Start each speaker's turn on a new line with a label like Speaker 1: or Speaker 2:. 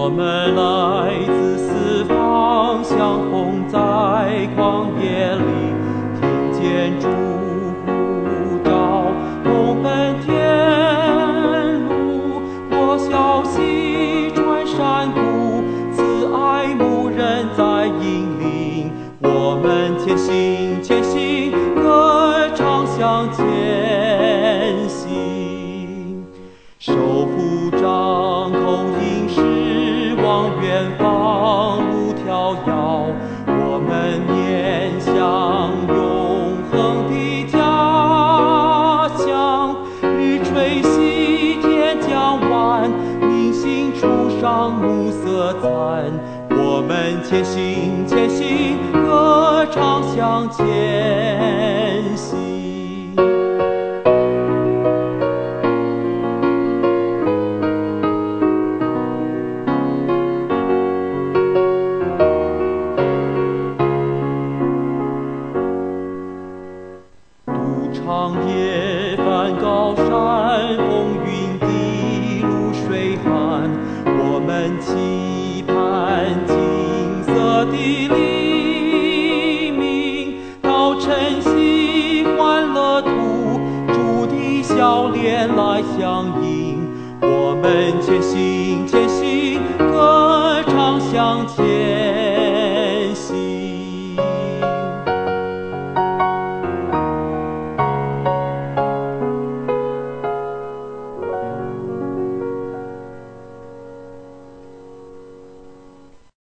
Speaker 1: 我们来自四方，相逢在旷野里，听见主呼召，同奔天路。我消息传山谷，慈爱牧人在引领。我们前行，前行，歌唱向前行。手扶杖，口饮食，望远方路迢遥。我们面向永恒的家乡，日垂西，天将晚，明星初上，暮色残。我们前行，前行，歌唱向前行。长夜翻高山，风云的露水寒。我们期盼金色的黎明，到晨曦欢乐途，主的笑脸来相迎。我们前行。